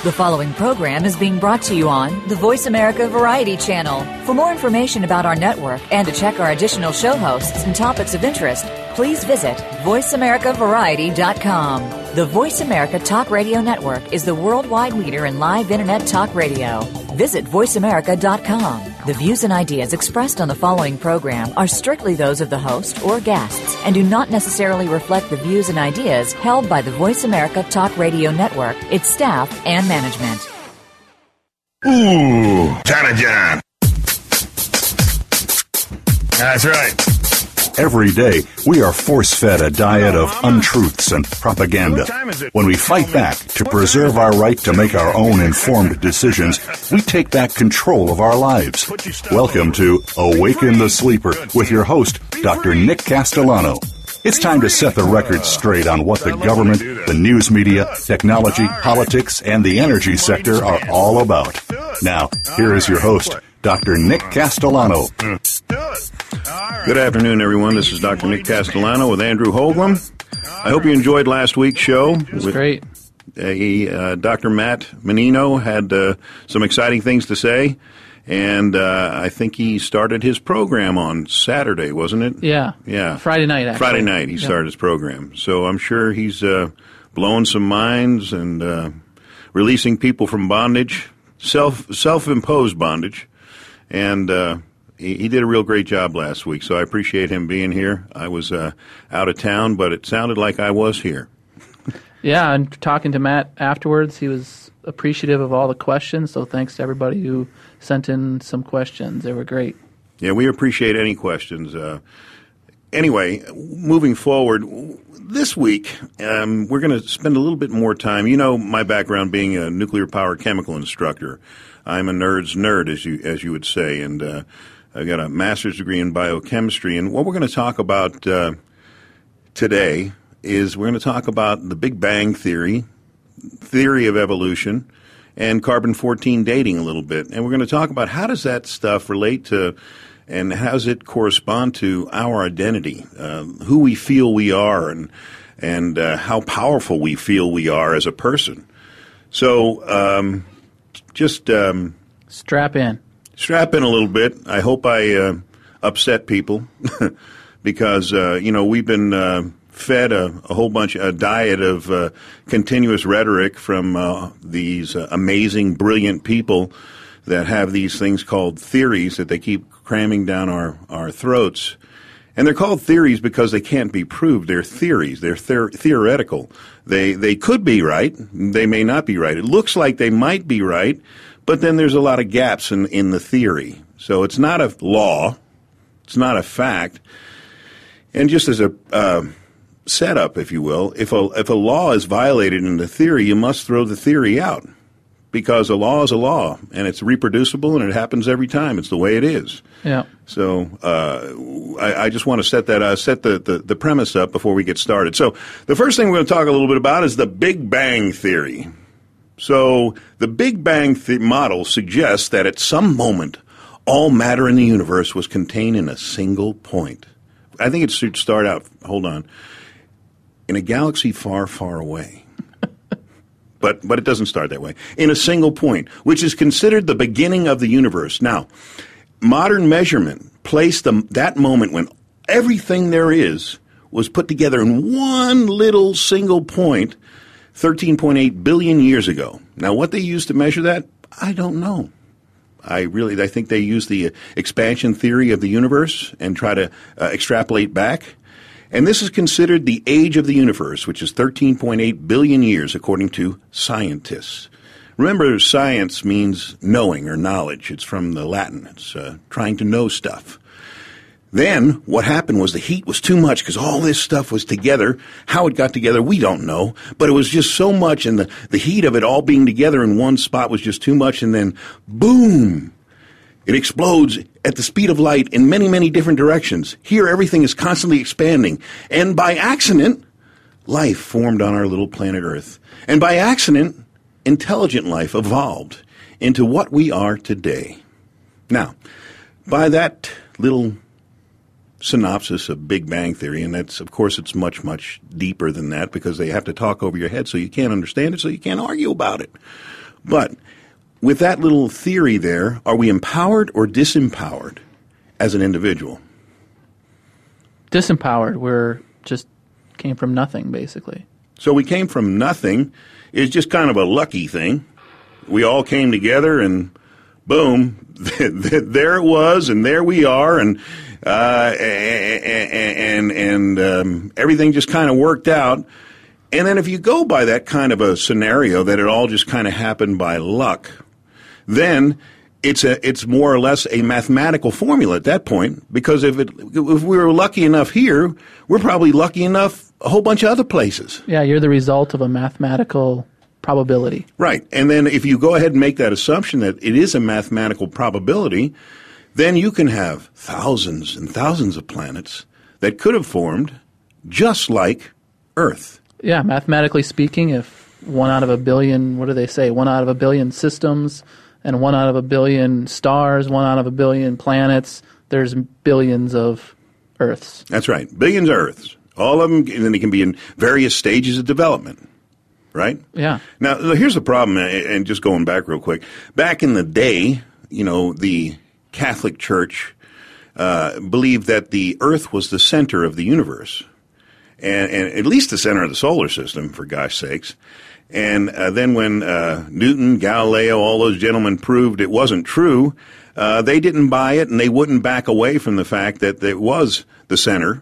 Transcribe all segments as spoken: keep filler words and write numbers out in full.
The following program is being brought to you on the Voice America Variety Channel. For more information about our network and to check our additional show hosts and topics of interest, please visit voice america variety dot com. The Voice America Talk Radio Network is the worldwide leader in live Internet talk radio. Visit voice america dot com. The views and ideas expressed on the following program are strictly those of the host or guests and do not necessarily reflect the views and ideas held by the Voice America Talk Radio Network, its staff, and management. Ooh, China John. That's right. Every day, we are force-fed a diet of untruths and propaganda. When we fight back to preserve our right to make our own informed decisions, we take back control of our lives. Welcome to Awaken the Sleeper with your host, Doctor Nick Castellano. It's time to set the record straight on what the government, the news media, technology, politics, and the energy sector are all about. Now, here is your host, Doctor Nick Castellano. Good afternoon, everyone. This is Doctor Nick Castellano with Andrew Hoagland. I hope you enjoyed last week's show. It was great. A, uh, Doctor Matt Menino had uh, some exciting things to say, and uh, I think he started his program on Saturday, wasn't it? Yeah. Yeah. Friday night, actually. Friday night he started yeah. his program. So I'm sure he's uh, blowing some minds and uh, releasing people from bondage, self, self-imposed bondage, and uh, he, he did a real great job last week, so I appreciate him being here. I was uh, out of town, but it sounded like I was here. Yeah, and talking to Matt afterwards, he was appreciative of all the questions, so thanks to everybody who sent in some questions. They were great. Yeah, we appreciate any questions. Uh, anyway, moving forward, this week um, we're going to spend a little bit more time. You know my background being a nuclear power chemical instructor. I'm a nerd's nerd, as you as you would say, and uh, I've got a master's degree in biochemistry. And what we're going to talk about uh, today is we're going to talk about the Big Bang Theory, theory of evolution, and carbon fourteen dating a little bit. And we're going to talk about how does that stuff relate to and how does it correspond to our identity, uh, who we feel we are, and and uh, how powerful we feel we are as a person. So um, just um, strap in. Strap in a little bit. I hope I uh, upset people because, uh, you know, we've been uh, fed a, a whole bunch, a diet of uh, continuous rhetoric from uh, these uh, amazing, brilliant people that have these things called theories that they keep cramming down our, our throats. And they're called theories because they can't be proved. They're theories. They're ther- theoretical. They they could be right. They may not be right. It looks like they might be right, but then there's a lot of gaps in, in the theory. So it's not a law. It's not a fact. And just as a uh, setup, if you will, if a, if a law is violated in the theory, you must throw the theory out because a law is a law, and it's reproducible, and it happens every time. It's the way it is. Yeah. So uh, I, I just want to set that uh, set the, the, the premise up before we get started. So the first thing we're going to talk a little bit about is the Big Bang Theory. So the Big Bang th- model suggests that at some moment, all matter in the universe was contained in a single point. I think it should start out, hold on, in a galaxy far, far away. But but it doesn't start that way. In a single point, which is considered the beginning of the universe. Now, modern measurement placed the, that moment when everything there is was put together in one little single point thirteen point eight billion years ago. Now, what they used to measure that, I don't know. I really, I think they use the expansion theory of the universe and try to uh, extrapolate back. And this is considered the age of the universe, which is thirteen point eight billion years, according to scientists. Remember, science means knowing or knowledge. It's from the Latin. It's uh, trying to know stuff. Then what happened was the heat was too much because all this stuff was together. How it got together, we don't know. But it was just so much, and the, the heat of it all being together in one spot was just too much. And then, boom, it explodes at the speed of light in many, many different directions. Here, everything is constantly expanding. And by accident, life formed on our little planet Earth. And by accident, intelligent life evolved into what we are today. Now, by that little synopsis of Big Bang Theory, and that's, of course, it's much, much deeper than that because they have to talk over your head so you can't understand it, so you can't argue about it. But with that little theory there, are we empowered or disempowered as an individual? Disempowered. We're just came from nothing, basically. So we came from nothing is just kind of a lucky thing. We all came together and boom, there it was, and there we are, and uh, and and um, everything just kind of worked out. And then if you go by that kind of a scenario that it all just kind of happened by luck, then it's a it's more or less a mathematical formula at that point. Because if it if we were lucky enough here, we're probably lucky enough a whole bunch of other places. Yeah, you're the result of a mathematical probability. Right. And then if you go ahead and make that assumption that it is a mathematical probability, then you can have thousands and thousands of planets that could have formed just like Earth. Yeah, mathematically speaking, if one out of a billion, what do they say, one out of a billion systems and one out of a billion stars, one out of a billion planets, there's billions of Earths. That's right. Billions of Earths. All of them, and then they can be in various stages of development. Right? Yeah. Now, here's the problem, and just going back real quick. Back in the day, you know, the Catholic Church uh, believed that the Earth was the center of the universe, and, and at least the center of the solar system, for gosh sakes. And uh, then when uh, Newton, Galileo, all those gentlemen proved it wasn't true, uh, they didn't buy it, and they wouldn't back away from the fact that it was the center.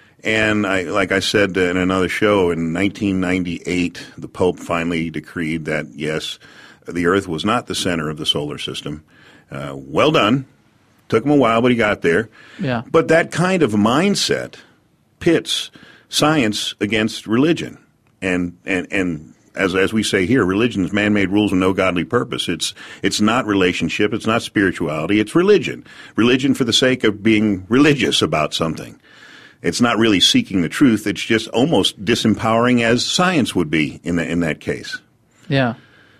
And I, like I said in another show, in nineteen ninety-eight, the Pope finally decreed that, yes, the Earth was not the center of the solar system. Uh, well done. Took him a while, but he got there. Yeah. But that kind of mindset pits science against religion. And and, and as as we say here, religion is man-made rules with no godly purpose. It's it's not relationship. It's not spirituality. It's religion. Religion for the sake of being religious about something. It's not really seeking the truth. It's just almost disempowering as science would be in, the, in that case. Yeah.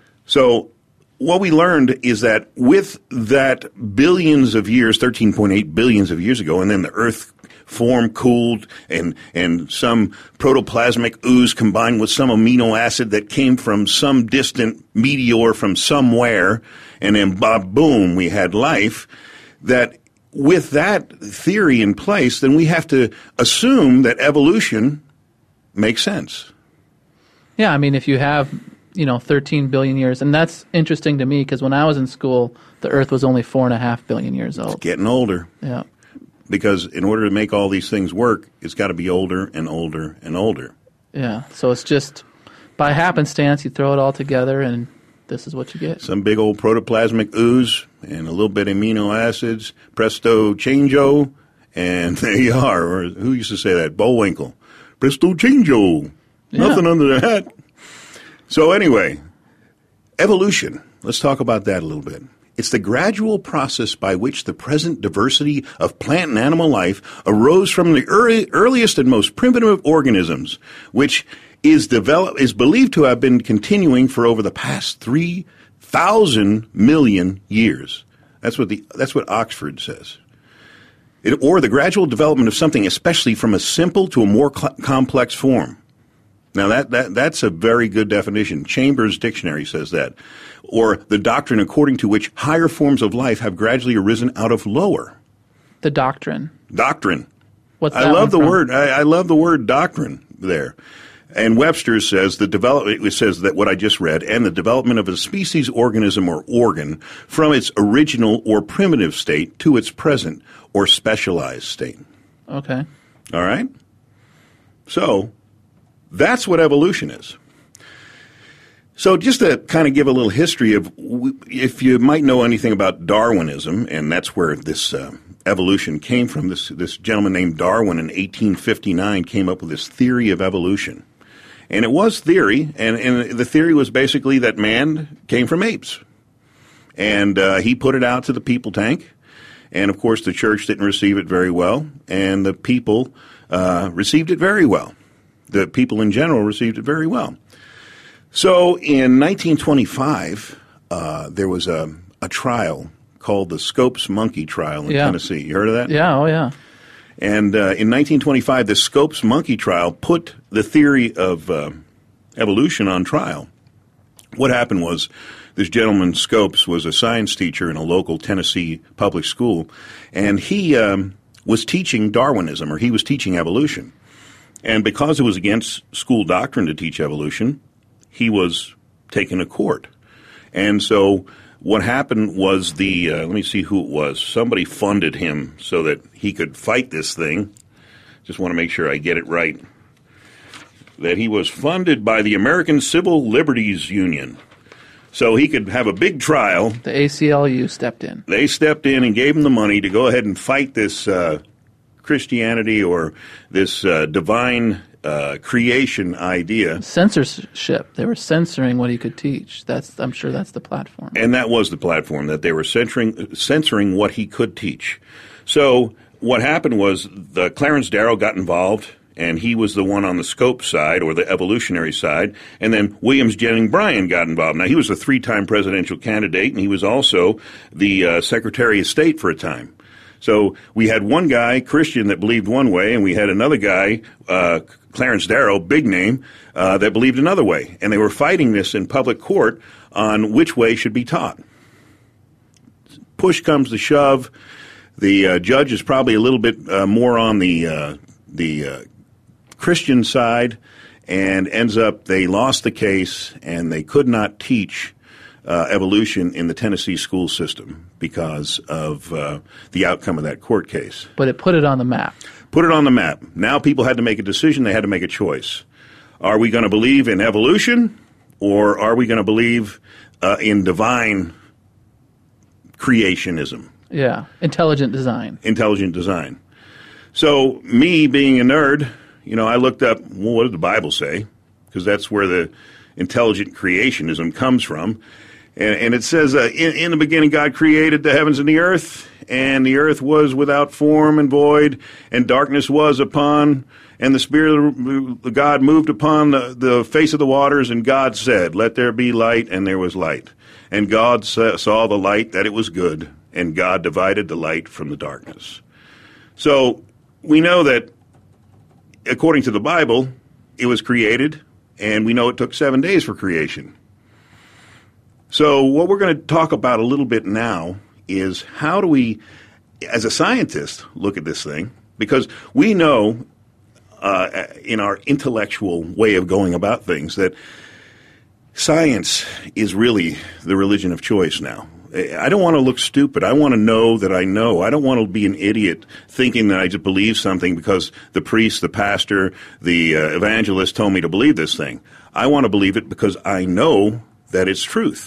So what we learned is that with that billions of years, thirteen point eight billions of years ago, and then the Earth formed, cooled, and, and some protoplasmic ooze combined with some amino acid that came from some distant meteor from somewhere, and then boom, we had life, that with that theory in place, then we have to assume that evolution makes sense. Yeah, I mean, if you have, you know, thirteen billion years, and that's interesting to me because when I was in school, the Earth was only four and a half billion years old. It's getting older. Yeah. Because in order to make all these things work, it's got to be older and older and older. Yeah, so it's just by happenstance, you throw it all together and this is what you get. Some big old protoplasmic ooze and a little bit of amino acids, presto changeo, and there you are. Or who used to say that? Bullwinkle. Presto changeo. Yeah. Nothing under the hat. So anyway, evolution. Let's talk about that a little bit. It's the gradual process by which the present diversity of plant and animal life arose from the early, earliest and most primitive organisms, which is develop, is believed to have been continuing for over the past three thousand million years. That's what the that's what Oxford says. It, or the gradual development of something, especially from a simple to a more cl- complex form. Now that, that that's a very good definition. Chambers' Dictionary says that. Or the doctrine according to which higher forms of life have gradually arisen out of lower. The doctrine. Doctrine. What's I that love the one from? word. I, I love the word doctrine there. And Webster says the development. It says that what I just read, and the development of a species, organism, or organ from its original or primitive state to its present or specialized state. Okay. All right. So that's what evolution is. So just to kind of give a little history of, if you might know anything about Darwinism, and that's where this uh, evolution came from. This this gentleman named Darwin in eighteen fifty-nine came up with this theory of evolution. And it was theory, and, and the theory was basically that man came from apes. And uh, he put it out to the people tank. And, of course, the church didn't receive it very well, and the people uh, received it very well. The people in general received it very well. So in nineteen twenty-five, uh, there was a, a trial called the Scopes Monkey Trial in Yeah. Tennessee. You heard of that? Yeah, oh yeah. And uh, in nineteen twenty-five, the Scopes Monkey Trial put the theory of uh, evolution on trial. what happened was this gentleman, Scopes, was a science teacher in a local Tennessee public school, and he um, was teaching Darwinism, or he was teaching evolution. And because it was against school doctrine to teach evolution, he was taken to court. And so what happened was the, uh, let me see who it was, somebody funded him so that he could fight this thing. Just want to make sure I get it right. That he was funded by the American Civil Liberties Union. So he could have a big trial. The A C L U stepped in. They stepped in and gave him the money to go ahead and fight this uh, Christianity or this uh, divine uh, creation idea. Censorship. They were censoring what he could teach. That's I'm sure that's the platform. And that was the platform, that they were censoring, censoring what he could teach. So what happened was the Clarence Darrow got involved, and he was the one on the Scopes side, or the evolutionary side, and then Williams Jennings Bryan got involved. Now, he was a three-time presidential candidate, and he was also the uh, Secretary of State for a time. So we had one guy, Christian, that believed one way, and we had another guy, uh, Clarence Darrow, big name, uh, that believed another way. And they were fighting this in public court on which way should be taught. Push comes to shove. The uh, judge is probably a little bit uh, more on the uh, the uh, Christian side, and ends up they lost the case, and they could not teach uh, evolution in the Tennessee school system because of uh, the outcome of that court case. But it put it on the map. Put it on the map. Now people had to make a decision. They had to make a choice. Are we going to believe in evolution, or are we going to believe uh, in divine creationism? Yeah, intelligent design. Intelligent design. So me being a nerd, you know, I looked up, well, what did the Bible say? Because that's where the intelligent creationism comes from. And, and it says, uh, in, in the beginning God created the heavens and the earth, and the earth was without form and void, and darkness was upon, and the Spirit of God moved upon the, the face of the waters, and God said, let there be light, and there was light. And God saw the light, that it was good, and God divided the light from the darkness. So we know that, according to the Bible, it was created, and we know it took seven days for creation. So what we're going to talk about a little bit now is how do we, as a scientist, look at this thing? Because we know uh, in our intellectual way of going about things that science is really the religion of choice now. I don't want to look stupid. I want to know that I know. I don't want to be an idiot thinking that I just believe something because the priest, the pastor, the uh, evangelist told me to believe this thing. I want to believe it because I know that it's truth.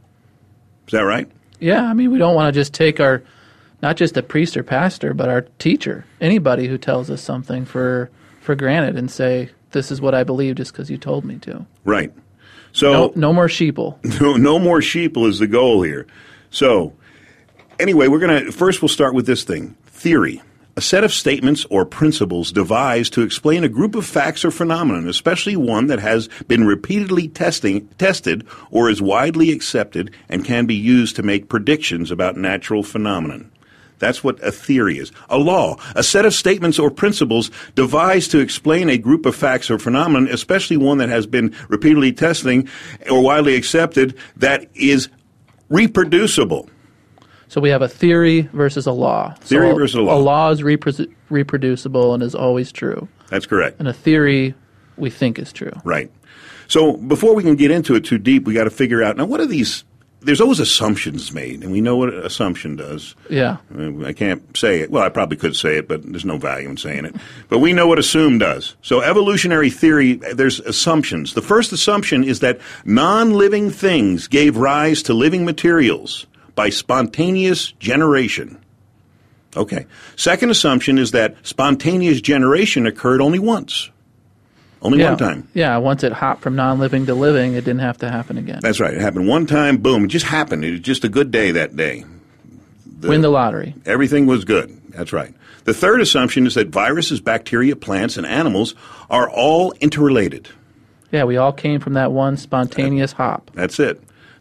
Is that right? Yeah, I mean, we don't want to just take our, not just the priest or pastor, but our teacher, anybody who tells us something for for granted and say, this is what I believe just because you told me to. Right. So no, no more sheeple. No, no more sheeple is the goal here. So, anyway, we're going to, first we'll start with this thing, theory. A set of statements or principles devised to explain a group of facts or phenomenon, especially one that has been repeatedly testing, tested or is widely accepted and can be used to make predictions about natural phenomenon. That's what a theory is. A law, a set of statements or principles devised to explain a group of facts or phenomenon, especially one that has been repeatedly testing or widely accepted, that is reproducible. So we have a theory versus a law. Theory so versus a law. A law is repro- reproducible and is always true. That's correct. And a theory we think is true. Right. So before we can get into it too deep, we got to figure out, now what are these, there's always assumptions made, and we know what an assumption does. Yeah. I can't say it. Well, I probably could say it, but there's no value in saying it. But we know what assume does. So evolutionary theory, there's assumptions. The first assumption is that non-living things gave rise to living materials by spontaneous generation. Okay. Second assumption is that spontaneous generation occurred only once. Only yeah. one time. Yeah, once it hopped from non-living to living, it didn't have to happen again. That's right. It happened one time, boom. It just happened. It was just a good day that day. The, Win the lottery. Everything was good. That's right. The third assumption is that viruses, bacteria, plants, and animals are all interrelated. Yeah, we all came from that one spontaneous hop. That's it.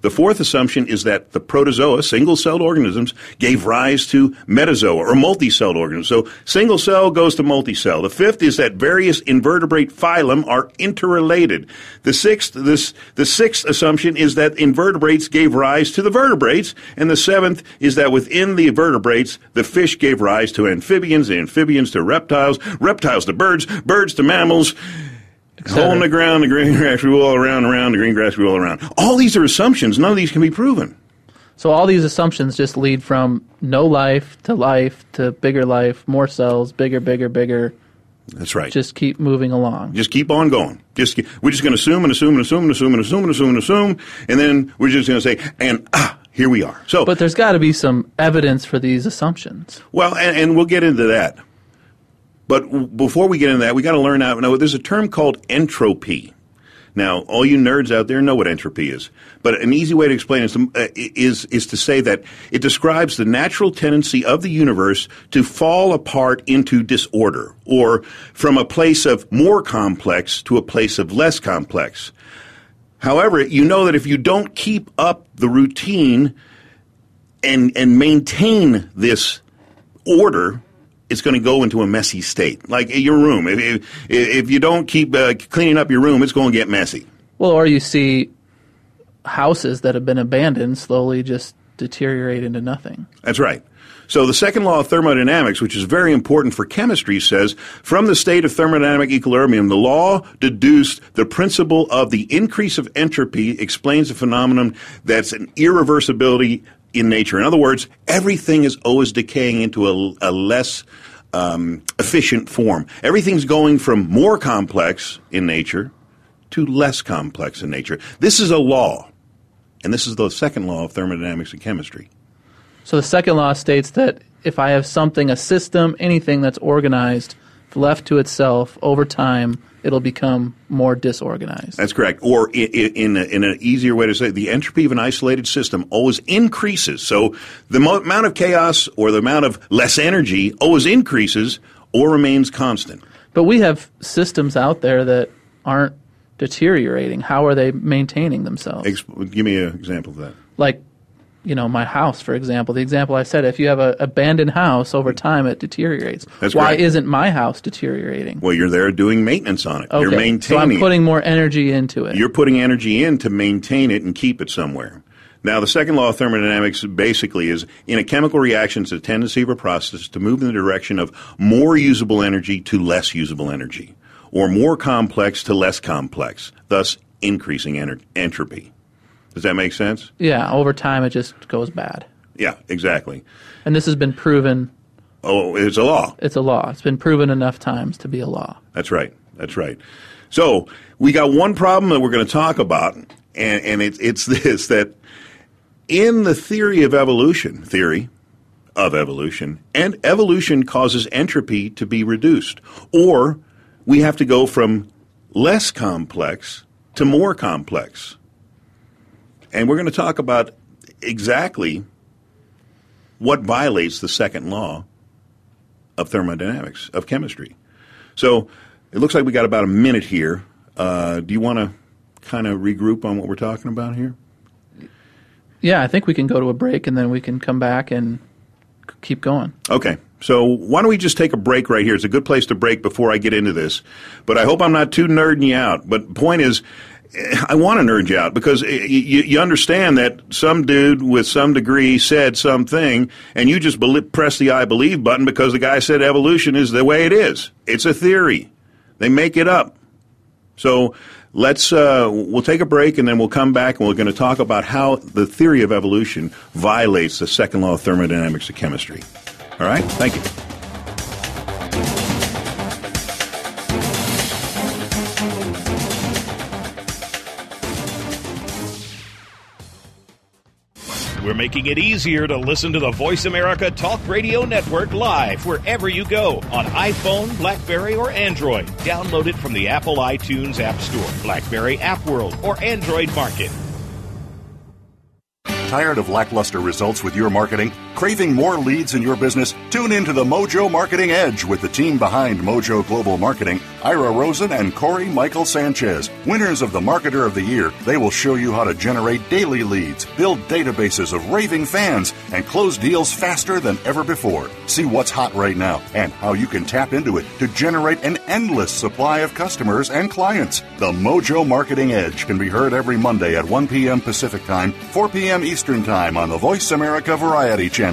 The fourth assumption is that the protozoa, single-celled organisms, gave rise to metazoa, or multi-celled organisms. So single cell goes to multi-cell. The fifth is that various invertebrate phylum are interrelated. The sixth, this, the sixth assumption is that invertebrates gave rise to the vertebrates. And the seventh is that within the vertebrates, the fish gave rise to amphibians, the amphibians to reptiles, reptiles to birds, birds to mammals. Hole in the ground, the green grass grew all around, around, the green grass grew all around. All these are assumptions. None of these can be proven. So all these assumptions just lead from no life to life to bigger life, more cells, bigger, bigger, bigger. That's right. Just keep moving along. Just keep on going. Just keep, we're just going to assume and assume and assume and assume and assume and assume and assume, and then we're just going to say, and ah, here we are. So, but there's got to be some evidence for these assumptions. Well, and, and we'll get into that. But w- before we get into that, we got to learn out. Now, there's a term called entropy. Now, all you nerds out there know what entropy is. But an easy way to explain it is, uh, is, is to say that it describes the natural tendency of the universe to fall apart into disorder, or from a place of more complex to a place of less complex. However, you know that if you don't keep up the routine and, and maintain this order, it's going to go into a messy state, like your room. If, if, if you don't keep uh, cleaning up your room, it's going to get messy. Well, or you see houses that have been abandoned slowly just deteriorate into nothing. That's right. So the second law of thermodynamics, which is very important for chemistry, says, from the state of thermodynamic equilibrium, the law deduced the principle of the increase of entropy explains a phenomenon that's an irreversibility in nature. In other words, everything is always decaying into a, a less um, efficient form. Everything's going from more complex in nature to less complex in nature. This is a law, and this is the second law of thermodynamics and chemistry. So the second law states that if I have something, a system, anything that's organized, left to itself over time, it'll become more disorganized. That's correct. Or in, in, a, in an easier way to say it, the entropy of an isolated system always increases. So the mo- amount of chaos or the amount of less energy always increases or remains constant. But we have systems out there that aren't deteriorating. How are they maintaining themselves? Ex- give me an example of that. Like, you know, my house, for example. The example I said, if you have an abandoned house, over time it deteriorates. That's Why correct. Isn't my house deteriorating? Well, you're there doing maintenance on it. Okay. You're maintaining So I'm putting it. more energy into it. You're putting energy in to maintain it and keep it somewhere. Now, the second law of thermodynamics basically is, in a chemical reaction, it's a tendency of a process to move in the direction of more usable energy to less usable energy, or more complex to less complex, thus increasing enter- entropy. Does that make sense? Yeah, over time it just goes bad. Yeah, exactly. And this has been proven. Oh, it's a law. It's a law. It's been proven enough times to be a law. That's right. That's right. So we got one problem that we're going to talk about, and, and it, it's this, that in the theory of evolution, theory of evolution, and evolution causes entropy to be reduced, or we have to go from less complex to more complex. And we're going to talk about exactly what violates the second law of thermodynamics, of chemistry. So it looks like we got about a minute here. Uh, do you want to kind of regroup on what we're talking about here? Yeah, I think we can go to a break and then we can come back and c- keep going. Okay. So why don't we just take a break right here? It's a good place to break before I get into this. But I hope I'm not too nerding you out. But the point is, I want to nerd you out because you, you understand that some dude with some degree said something, and you just believe, press the I believe button because the guy said evolution is the way it is. It's a theory. They make it up. So let's uh, we'll take a break, and then we'll come back, and we're going to talk about how the theory of evolution violates the second law of thermodynamics of chemistry. All right? Thank you. We're making it easier to listen to the Voice America Talk Radio Network live wherever you go on iPhone, BlackBerry, or Android. Download it from the Apple iTunes App Store, BlackBerry App World, or Android Market. Tired of lackluster results with your marketing? Craving more leads in your business? Tune in to the Mojo Marketing Edge with the team behind Mojo Global Marketing, Ira Rosen and Corey Michael Sanchez. Winners of the Marketer of the Year, they will show you how to generate daily leads, build databases of raving fans, and close deals faster than ever before. See what's hot right now and how you can tap into it to generate an endless supply of customers and clients. The Mojo Marketing Edge can be heard every Monday at one p.m. Pacific Time, four p.m. Eastern Time on the Voice America Variety Channel.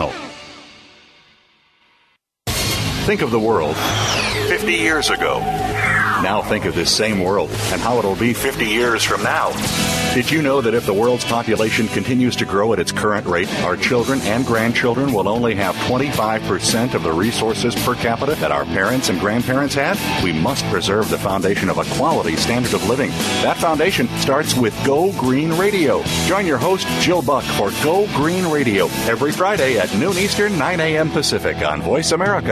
Think of the world fifty years ago. Now think of this same world and how it'll be fifty years from now. Did you know that if the world's population continues to grow at its current rate, our children and grandchildren will only have twenty-five percent of the resources per capita that our parents and grandparents had? We must preserve the foundation of a quality standard of living. That foundation starts with Go Green Radio. Join your host, Jill Buck, for Go Green Radio every Friday at noon Eastern, nine a.m. Pacific on Voice America.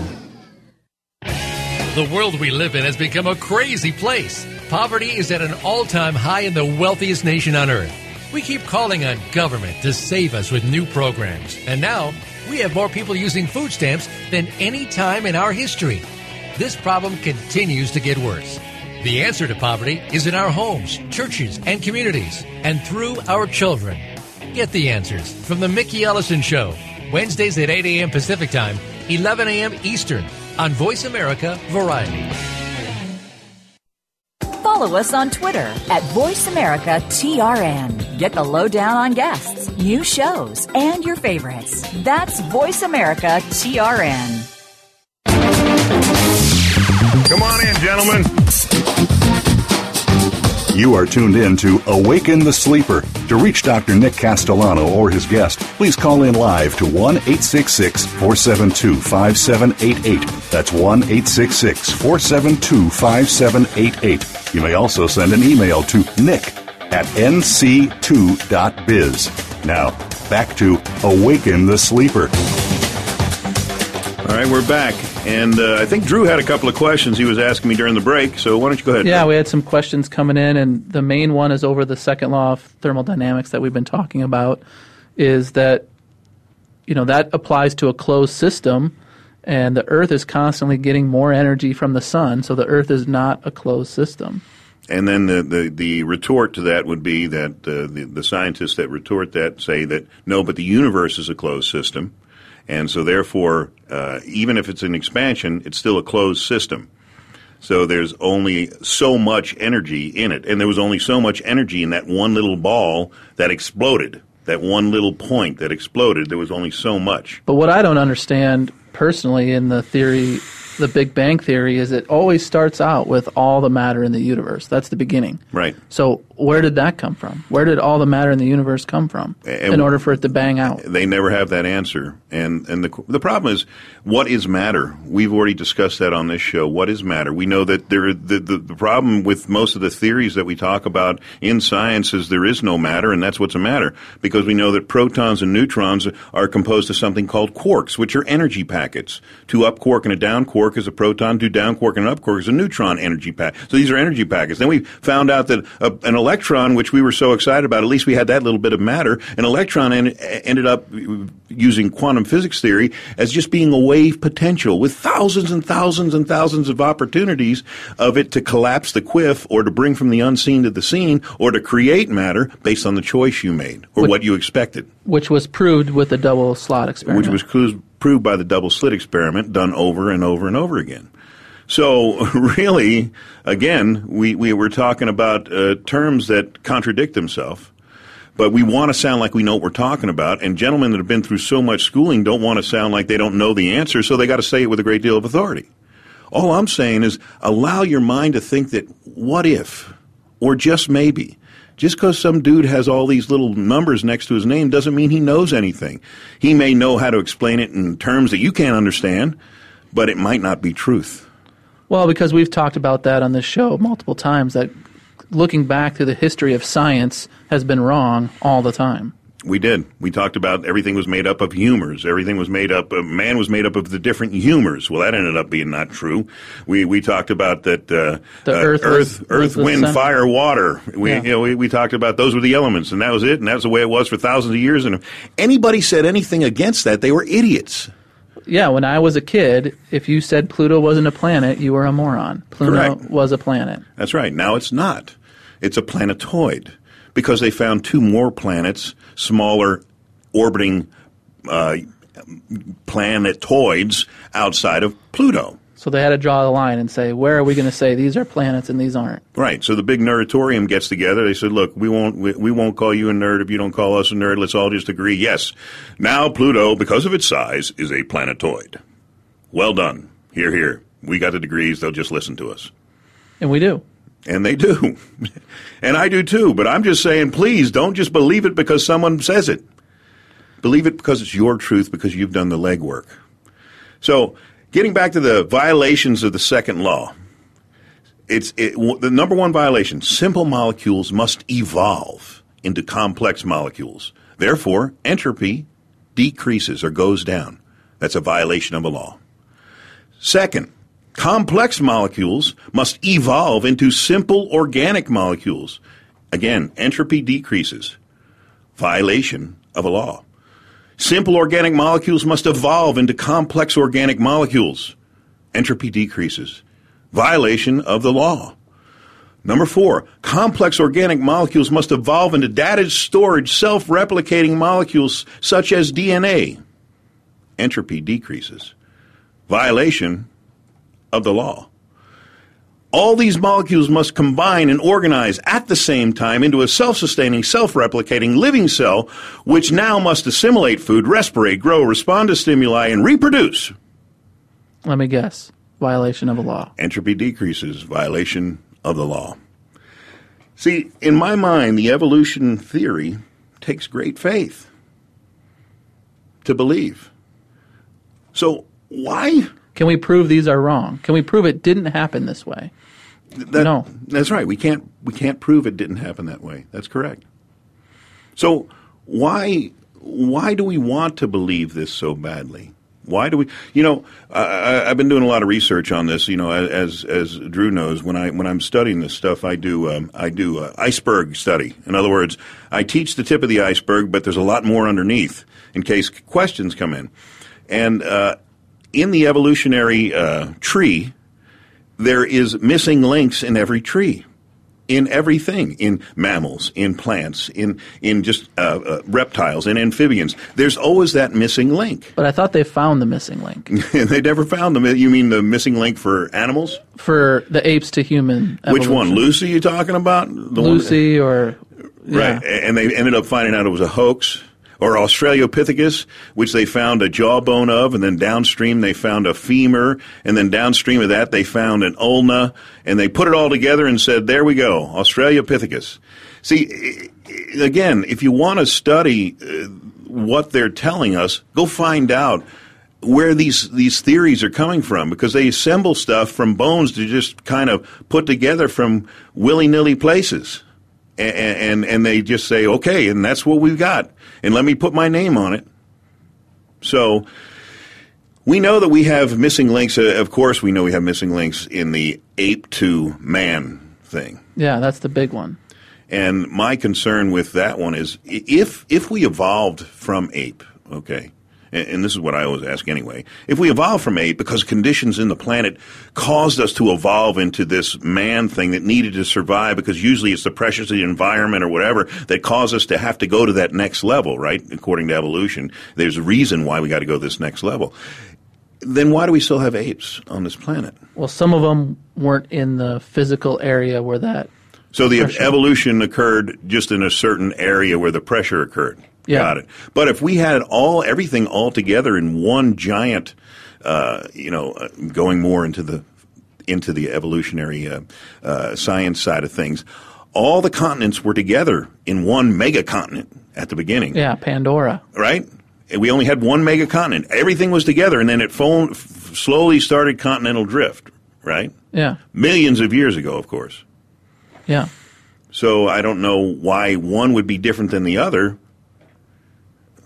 The world we live in has become a crazy place. Poverty is at an all-time high in the wealthiest nation on earth. We keep calling on government to save us with new programs. And now, we have more people using food stamps than any time in our history. This problem continues to get worse. The answer to poverty is in our homes, churches, and communities, and through our children. Get the answers from The Mickey Ellison Show, Wednesdays at eight a.m. Pacific Time, eleven a.m. Eastern, on Voice America Variety. Follow us on Twitter at Voice America T R N. Get the lowdown on guests, new shows, and your favorites. That's Voice America T R N. Come on in, gentlemen. You are tuned in to Awaken the Sleeper. To reach Doctor Nick Castellano or his guest, please call in live to one eight six six, four seven two, five seven eight eight. That's one eight six six, four seven two, five seven eight eight. You may also send an email to nick at n c two dot biz. Now, back to Awaken the Sleeper. All right, we're back. And uh, I think Drew had a couple of questions he was asking me during the break, so why don't you go ahead? Yeah, Drew? we had some questions coming in, and the main one is over the second law of thermodynamics that we've been talking about, is that, you know, that applies to a closed system, and the Earth is constantly getting more energy from the sun, so the Earth is not a closed system. And then the, the, the retort to that would be that uh, the, the scientists that retort that say that, no, but the universe is a closed system. And so therefore, uh, even if it's an expansion, it's still a closed system. So there's only so much energy in it. And there was only so much energy in that one little ball that exploded, that one little point that exploded. There was only so much. But what I don't understand personally in the theory, the Big Bang Theory, is it always starts out with all the matter in the universe. That's the beginning. Right. So where did that come from? Where did all the matter in the universe come from and in order for it to bang out? They never have that answer. And and the the problem is, what is matter? We've already discussed that on this show. What is matter? We know that there the, the, the problem with most of the theories that we talk about in science is there is no matter, and that's what's a matter. Because we know that protons and neutrons are composed of something called quarks, which are energy packets. Two up quark and a down quark is a proton, two down quark and an up quark is a neutron energy pack. So these are energy packets. Then we found out that a, an electron, which we were so excited about, at least we had that little bit of matter, an electron en- ended up using quantum physics theory as just being a wave potential with thousands and thousands and thousands of opportunities of it to collapse the quiff or to bring from the unseen to the seen or to create matter based on the choice you made or which, what you expected. Which was proved with the double slot experiment. Which was cru- proved by the double slit experiment done over and over and over again. So really, again, we, we were talking about uh, terms that contradict themselves, but we want to sound like we know what we're talking about, and gentlemen that have been through so much schooling don't want to sound like they don't know the answer, so they got to say it with a great deal of authority. All I'm saying is allow your mind to think that what if, or just maybe. Just because some dude has all these little numbers next to his name doesn't mean he knows anything. He may know how to explain it in terms that you can't understand, but it might not be truth. Well, because we've talked about that on this show multiple times, that looking back through the history of science has been wrong all the time. We did. We talked about everything was made up of humors. Everything was made up of, man was made up of the different humors. Well, that ended up being not true. We we talked about that uh, the uh, earth, earth, was, earth was wind, center. fire, water. We, Yeah. you know, we, we talked about those were the elements, and that was it, and that's the way it was for thousands of years. And if anybody said anything against that, they were idiots. Yeah, when I was a kid, if you said Pluto wasn't a planet, you were a moron. Pluto Correct. was a planet. That's right. Now it's not. It's a planetoid because they found two more planets, smaller orbiting uh, planetoids outside of Pluto. So they had to draw the line and say, where are we going to say these are planets and these aren't? Right. So the big nerdatorium gets together. They said, look, we won't we, we won't call you a nerd if you don't call us a nerd. Let's all just agree, yes, now Pluto, because of its size, is a planetoid. Well done. Here, here. We got the degrees. They'll just listen to us. And we do. And they do. And I do too. But I'm just saying, please don't just believe it because someone says it. Believe it because it's your truth, because you've done the legwork. So getting back to the violations of the second law, it's it, the number one violation, simple molecules must evolve into complex molecules. Therefore, entropy decreases or goes down. That's a violation of a law. Second, complex molecules must evolve into simple organic molecules. Again, entropy decreases. Violation of a law. Simple organic molecules must evolve into complex organic molecules. Entropy decreases. Violation of the law. Number four, complex organic molecules must evolve into data storage, self-replicating molecules such as D N A. Entropy decreases. Violation of the law. All these molecules must combine and organize at the same time into a self-sustaining, self-replicating living cell, which now must assimilate food, respirate, grow, respond to stimuli, and reproduce. Let me guess. Violation of a law. Entropy decreases. Violation of the law. See, in my mind, the evolution theory takes great faith to believe. So why? Can we prove these are wrong? Can we prove it didn't happen this way? That, No. That's right. We can't we can't prove it didn't happen that way. That's correct. So why why do we want to believe this so badly? Why do we? You know, I, I've been doing a lot of research on this. You know, as as Drew knows, when I when I'm studying this stuff, I do um, I do uh, iceberg study. In other words, I teach the tip of the iceberg, but there's a lot more underneath in case questions come in. And uh, in the evolutionary uh, tree, there is missing links in every tree, in everything, in mammals, in plants, in in just uh, uh, reptiles and amphibians. There's always that missing link. But I thought they found the missing link. They never found them. You mean the missing link for animals? For the apes to human evolution. Which one? Lucy you talking about? The Lucy or... One, yeah. right. And they ended up finding out it was a hoax. Or Australopithecus, which they found a jawbone of, and then downstream they found a femur, and then downstream of that they found an ulna, and they put it all together and said, there we go, Australopithecus. See, again, if you want to study uh, what they're telling us, go find out where these, these theories are coming from, because they assemble stuff from bones to just kind of put together from willy-nilly places. And, and and they just say, okay, and that's what we've got, and let me put my name on it. So we know that we have missing links. Uh, of course, we know we have missing links in the ape to man thing. Yeah, that's the big one. And my concern with that one is if if we evolved from ape, okay, and, and this is what I always ask anyway, if we evolved from ape because conditions in the planet caused us to evolve into this man thing that needed to survive, because usually it's the pressures of the environment or whatever that cause us to have to go to that next level, right? According to evolution, there's a reason why we got to go to this next level. Then why do we still have apes on this planet? Well, some of them weren't in the physical area where that... So the pressure. evolution occurred just in a certain area where the pressure occurred. Yeah. Got it. But if we had all everything all together in one giant, uh, you know, uh, going more into the into the evolutionary uh, uh, science side of things, all the continents were together in one mega continent at the beginning. Yeah, Pandora. Right? And we only had one mega continent. Everything was together, and then it fo- f- slowly started continental drift. Right? Yeah, Millions of years ago, of course. yeah. So I don't know why one would be different than the other.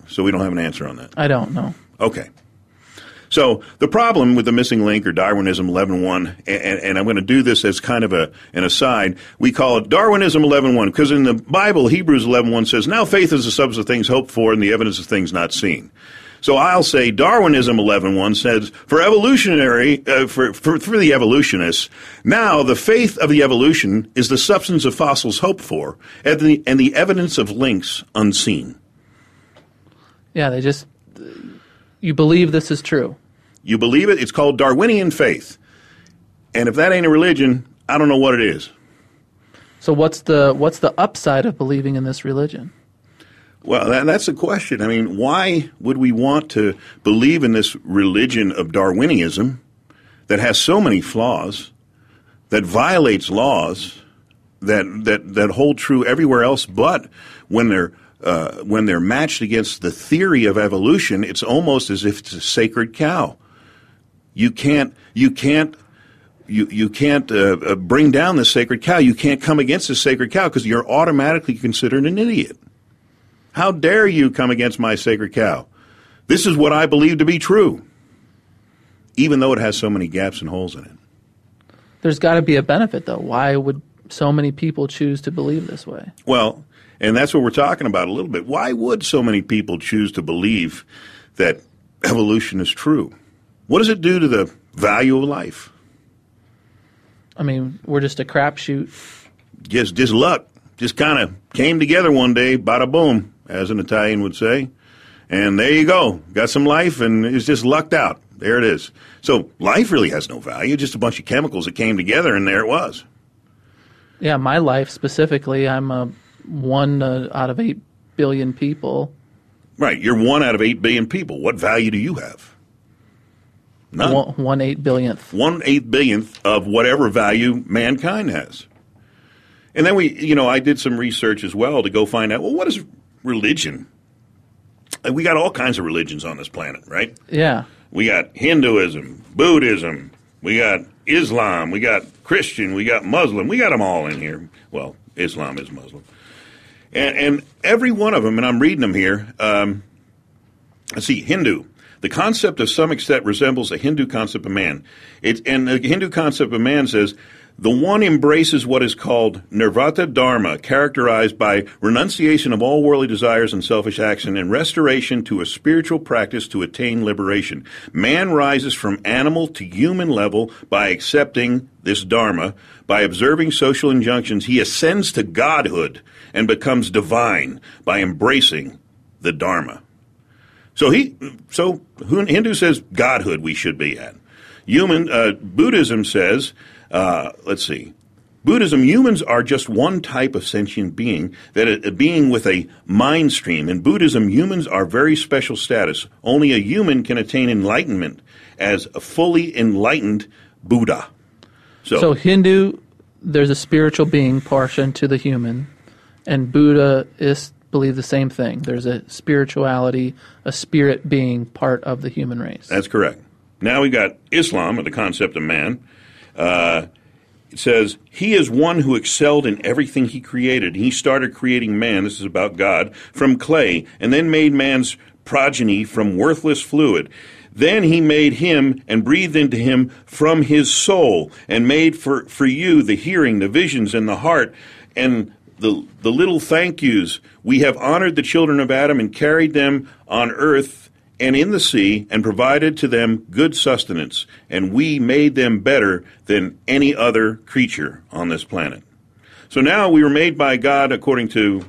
So we don't have an answer on that. I don't know. Okay. So the problem with the missing link or Darwinism eleven one, and, and I'm going to do this as kind of a an aside, we call it Darwinism eleven one because in the Bible, Hebrews eleven one says, now faith is the substance of things hoped for and the evidence of things not seen. So I'll say Darwinism eleven one says, for evolutionary, uh, for, for, for the evolutionists, now the faith of the evolution is the substance of fossils hoped for and the, and the evidence of links unseen. Yeah, they just, you believe this is true. You believe it? It's called Darwinian faith. And if that ain't a religion, I don't know what it is. So what's the what's the upside of believing in this religion? Well, that, that's the question. I mean, why would we want to believe in this religion of Darwinism that has so many flaws, that violates laws, that that, that hold true everywhere else but when they're uh, when they're matched against the theory of evolution, it's almost as if it's a sacred cow. You can't you can't you you can't uh, uh, bring down the sacred cow. You can't come against the sacred cow because you're automatically considered an idiot. How dare you come against my sacred cow? This is what I believe to be true, even though it has so many gaps and holes in it. There's got to be a benefit, though. Why would so many people choose to believe this way? Well, and that's what we're talking about a little bit. Why would so many people choose to believe that evolution is true? What does it do to the value of life? I mean, we're just a crapshoot. Just, just luck. Just kind of came together one day, bada boom, as an Italian would say. And there you go. Got some life, and it's just lucked out. There it is. So life really has no value, just a bunch of chemicals that came together, and there it was. Yeah, my life specifically, I'm a one uh, out of eight billion people. Right. You're one out of eight billion people. What value do you have? None. One, one eight billionth. One eight billionth of whatever value mankind has. And then we, you know, I did some research as well to go find out, well, what is religion? We got all kinds of religions on this planet, right? Yeah. We got Hinduism, Buddhism, we got Islam, we got Christian, we got Muslim. We got them all in here. Well, Islam is Muslim. And, and every one of them, and I'm reading them here, um, let's see, Hindu. The concept of some extent resembles a Hindu concept of man. It, and the Hindu concept of man says, the one embraces what is called nirvana dharma, characterized by renunciation of all worldly desires and selfish action and restoration to a spiritual practice to attain liberation. Man rises from animal to human level by accepting this dharma. By observing social injunctions, he ascends to godhood and becomes divine by embracing the dharma. So he, so Hindu says godhood we should be at. Human uh, Buddhism says. Uh, let's see. Buddhism, humans are just one type of sentient being, that a, a being with a mind stream. In Buddhism, humans are very special status. Only a human can attain enlightenment as a fully enlightened Buddha. So, so Hindu, there's a spiritual being portion to the human, and Buddhists believe the same thing. There's a spirituality, a spirit being part of the human race. That's correct. Now we got Islam, or the concept of man. Uh, it says, he is one who excelled in everything he created. He started creating man, this is about God, from clay, and then made man's progeny from worthless fluid. Then he made him and breathed into him from his soul, and made for, for you the hearing, the visions, and the heart, and the, the little thank yous. We have honored the children of Adam and carried them on earth and in the sea, and provided to them good sustenance, and we made them better than any other creature on this planet. So now we were made by God according to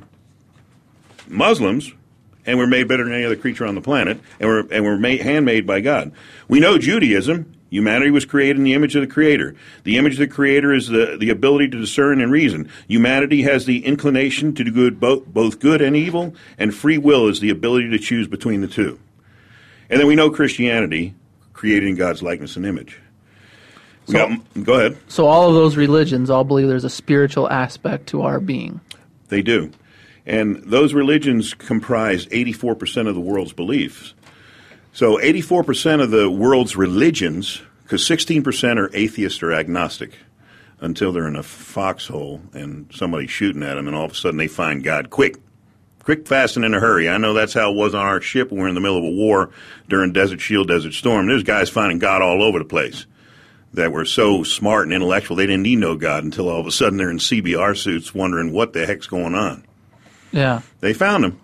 Muslims, and we're made better than any other creature on the planet, and we're and we're made, handmade by God. We know Judaism, humanity was created in the image of the Creator. The image of the Creator is the, the ability to discern and reason. Humanity has the inclination to do good, both, both good and evil, and free will is the ability to choose between the two. And then we know Christianity, created in God's likeness and image. We So, got, go ahead. So all of those religions all believe there's a spiritual aspect to our being. They do. And those religions comprise eighty-four percent of the world's beliefs. So eighty-four percent of the world's religions, because sixteen percent are atheist or agnostic, until they're in a foxhole and somebody's shooting at them, and all of a sudden they find God. Quick, quick, fast, and in a hurry. I know that's how it was on our ship when we were in the middle of a war during Desert Shield, Desert Storm. There's guys finding God all over the place that were so smart and intellectual they didn't need no God until all of a sudden they're in C B R suits wondering what the heck's going on. Yeah. They found him.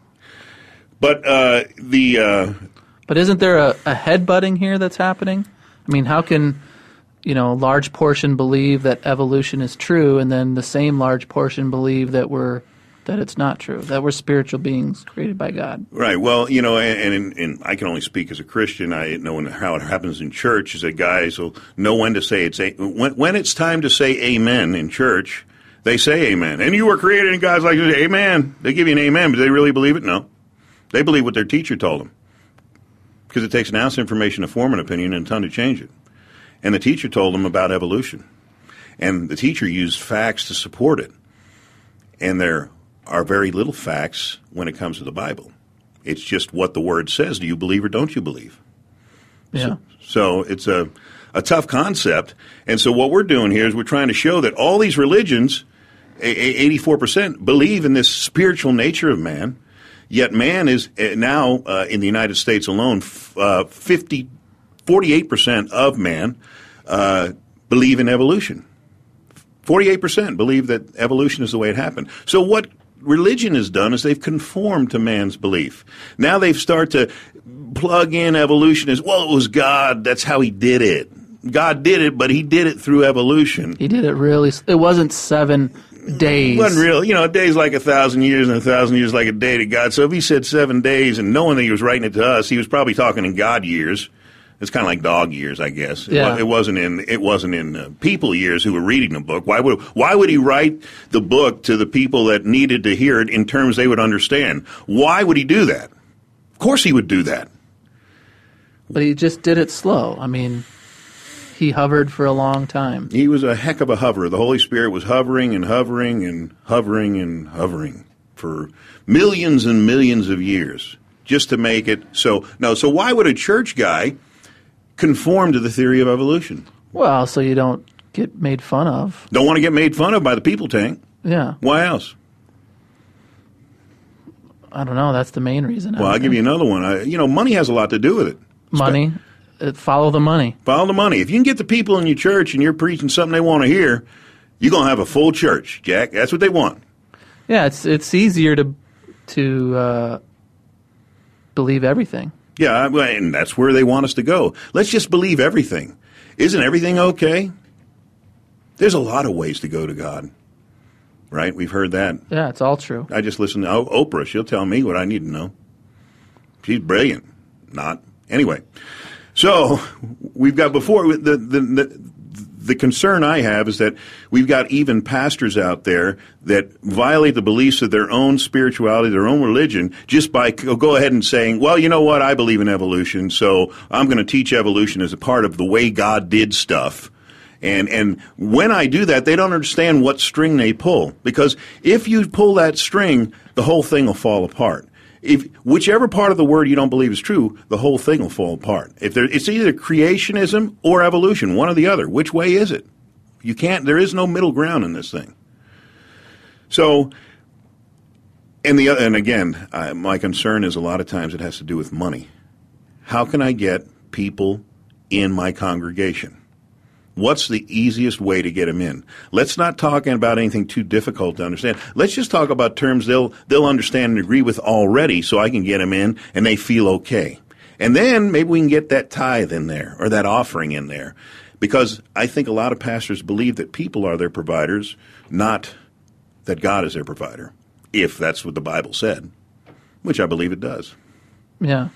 But uh, the... Uh, but isn't there a, a headbutting here that's happening? I mean, how can, you know, a large portion believe that evolution is true and then the same large portion believe that we're that it's not true, that we're spiritual beings created by God? Right. Well, you know, and, and, and I can only speak as a Christian. I know how it happens in church is that guys will know when to say it's a, when, when it's time to say amen in church, they say amen. And you were created in God's likeness. Amen. They give you an amen, but do they really believe it? No. They believe what their teacher told them. Because it takes an ounce of information to form an opinion and a ton to change it. And the teacher told them about evolution. And the teacher used facts to support it. And there are very little facts when it comes to the Bible. It's just what the Word says. Do you believe or don't you believe? Yeah. So, so it's a, a tough concept. And so what we're doing here is we're trying to show that all these religions, eighty-four percent, believe in this spiritual nature of man. Yet man is now, uh, in the United States alone, uh, fifty, forty-eight percent of man uh, believe in evolution. forty-eight percent believe that evolution is the way it happened. So what religion has done is they've conformed to man's belief. Now they've started to plug in evolution as, well, it was God, that's how he did it. God did it, but he did it through evolution. He did it really, it wasn't seven days. It wasn't real. You know, a day's like a thousand years and a thousand years like a day to God. So if he said seven days and knowing that he was writing it to us, he was probably talking in God years. It's kind of like dog years, I guess. It, yeah. was, it wasn't in it wasn't in uh, people years who were reading the book. Why would why would he write the book to the people that needed to hear it in terms they would understand? Why would he do that? Of course he would do that. But he just did it slow. I mean, he hovered for a long time. He was a heck of a hoverer. The Holy Spirit was hovering and hovering and hovering and hovering for millions and millions of years just to make it so. No, so why would a church guy conform to the theory of evolution? Well, so you don't get made fun of. Don't want to get made fun of by the people tank. Yeah. Why else? I don't know. That's the main reason. Well, I'll give you another one. I, you know, money has a lot to do with it. Money. It, follow the money. Follow the money. If you can get the people in your church and you're preaching something they want to hear, you're going to have a full church, Jack. That's what they want. Yeah, it's it's easier to to uh, believe everything. Yeah, and that's where they want us to go. Let's just believe everything. Isn't everything okay? There's a lot of ways to go to God, right? We've heard that. Yeah, it's all true. I just listen to Oprah. She'll tell me what I need to know. She's brilliant. Not. Anyway, so we've got before the, the, the, the concern I have is that we've got even pastors out there that violate the beliefs of their own spirituality, their own religion, just by go ahead and saying, well, you know what, I believe in evolution, so I'm going to teach evolution as a part of the way God did stuff. And and when I do that, they don't understand what string they pull. Because if you pull that string, the whole thing will fall apart. If whichever part of the word you don't believe is true, the whole thing will fall apart. If there, it's either creationism or evolution, one or the other. Which way is it? You can't. There is no middle ground in this thing. So, and the and again, I, my concern is a lot of times it has to do with money. How can I get people in my congregation? What's the easiest way to get them in? Let's not talk about anything too difficult to understand. Let's just talk about terms they'll they'll understand and agree with already so I can get them in and they feel okay. And then maybe we can get that tithe in there or that offering in there. Because I think a lot of pastors believe that people are their providers, not that God is their provider, if that's what the Bible said, which I believe it does. Yeah.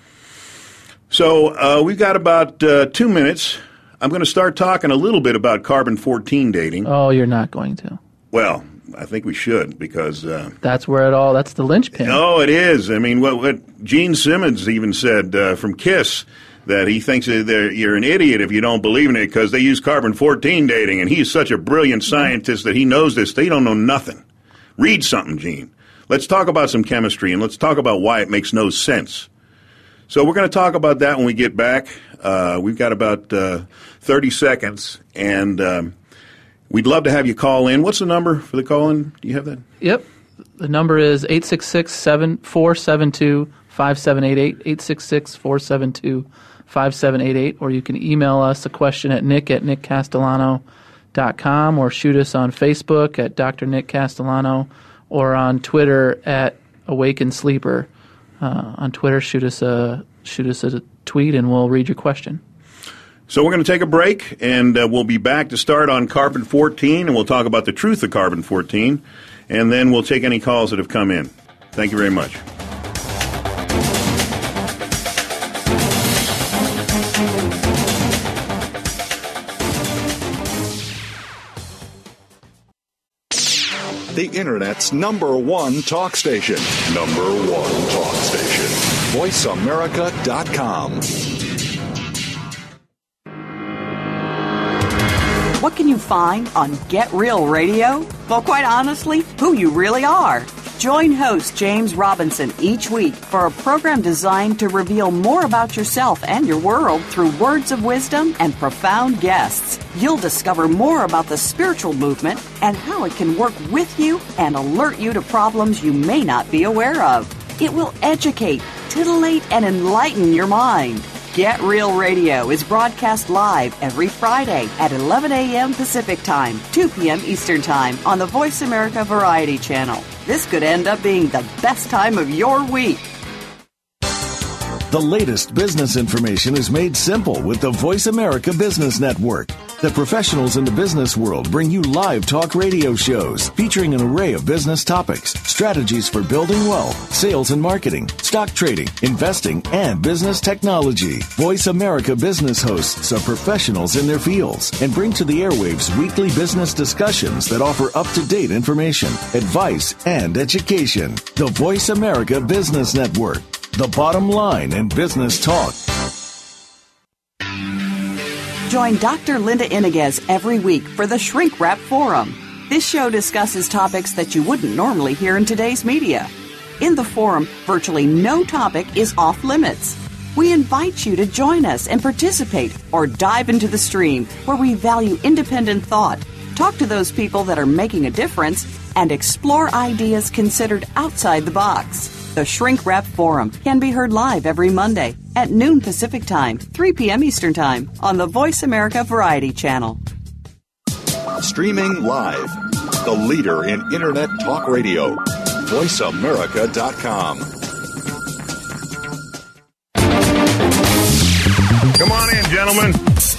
So uh, we've got about uh, two minutes. I'm going to start talking a little bit about carbon fourteen dating. Oh, you're not going to. Well, I think we should because uh, that's where it all. That's the linchpin. Oh, it is. I mean, what, what Gene Simmons even said uh, from KISS that he thinks that you're an idiot if you don't believe in it because they use carbon fourteen dating, and he's such a brilliant scientist that he knows this. They don't know nothing. Read something, Gene. Let's talk about some chemistry and let's talk about why it makes no sense. So we're going to talk about that when we get back. Uh, we've got about uh, thirty seconds, and um, we'd love to have you call in. What's the number for the call-in? Do you have that? Yep, The number is eight six six, four seven two, five seven eight eight, eight six six, four seven two, five seven eight eight, or you can email us a question at nick at nick castellano dot com, or shoot us on Facebook at Doctor Nick Castellano, or on Twitter at Awaken Sleeper. Uh, on Twitter, shoot us a shoot us a tweet, and we'll read your question. So we're going to take a break, and uh, we'll be back to start on carbon fourteen, and we'll talk about the truth of carbon fourteen, and then we'll take any calls that have come in. Thank you very much. The Internet's number one talk station. Number one talk station. voice america dot com. What can you find on Get Real Radio? Well, quite honestly, who you really are. Join host James Robinson each week for a program designed to reveal more about yourself and your world through words of wisdom and profound guests. You'll discover more about the spiritual movement and how it can work with you and alert you to problems you may not be aware of. It will educate, titillate, and enlighten your mind. Get Real Radio is broadcast live every Friday at eleven a.m. Pacific Time, two p.m. Eastern Time on the Voice America Variety Channel. This could end up being the best time of your week. The latest business information is made simple with the Voice America Business Network. The professionals in the business world bring you live talk radio shows featuring an array of business topics, strategies for building wealth, sales and marketing, stock trading, investing, and business technology. Voice America Business hosts are professionals in their fields and bring to the airwaves weekly business discussions that offer up-to-date information, advice, and education. The Voice America Business Network. The bottom line in business talk. Join Doctor Linda Iniguez every week for the Shrink Wrap Forum. This show discusses topics that you wouldn't normally hear in today's media. In the forum, virtually no topic is off limits. We invite you to join us and participate or dive into the stream where we value independent thought, talk to those people that are making a difference, and explore ideas considered outside the box. The Shrink Wrap Forum can be heard live every Monday at noon Pacific Time, three p.m. Eastern Time on the Voice America Variety Channel. Streaming live. The leader in Internet talk radio. voice america dot com. Come on in, gentlemen.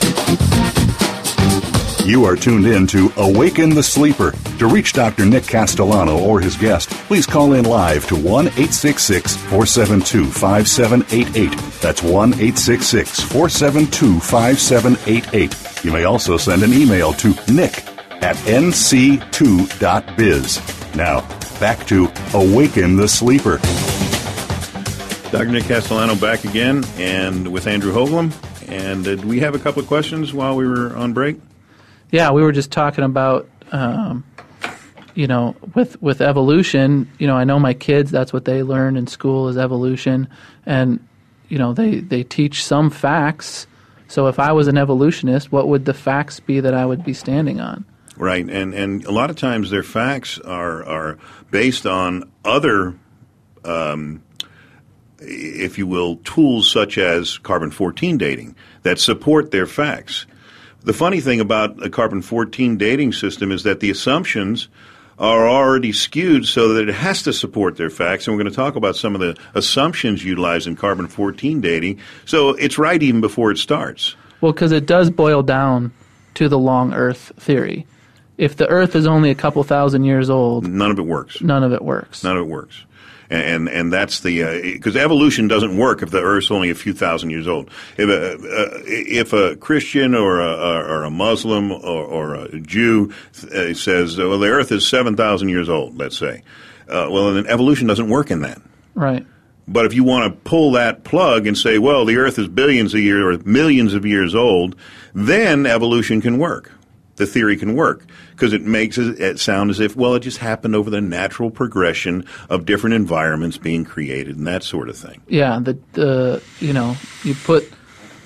You are tuned in to Awaken the Sleeper. To reach Doctor Nick Castellano or his guest, please call in live to one eight six six, four seven two, five seven eight eight. That's one eight six six, four seven two, five seven eight eight. You may also send an email to nick at n c two dot biz. Now, back to Awaken the Sleeper. Doctor Nick Castellano back again, and with Andrew Hoagland. And uh, did we have a couple of questions while we were on break? Yeah, we were just talking about, um, you know, with with evolution. You know, I know my kids, that's what they learn in school is evolution. And, you know, they, they teach some facts. So if I was an evolutionist, what would the facts be that I would be standing on? Right. And and a lot of times their facts are, are based on other, um, if you will, tools such as carbon fourteen dating that support their facts. The funny thing about a carbon fourteen dating system is that the assumptions are already skewed so that it has to support their facts. And we're going to talk about some of the assumptions utilized in carbon fourteen dating. So it's right even before it starts. Well, because it does boil down to the long Earth theory. If the Earth is only a couple thousand years old, none of it works. None of it works. None of it works. And and that's the because uh, evolution doesn't work if the Earth's only a few thousand years old. If a uh, if a Christian or a, or a Muslim or, or a Jew uh, says, well, the Earth is seven thousand years old, let's say, uh, well, then evolution doesn't work in that. Right. But if you want to pull that plug and say, well, the Earth is billions of years or millions of years old, then evolution can work. The theory can work because it makes it sound as if, well, it just happened over the natural progression of different environments being created and that sort of thing. Yeah, the the you know you put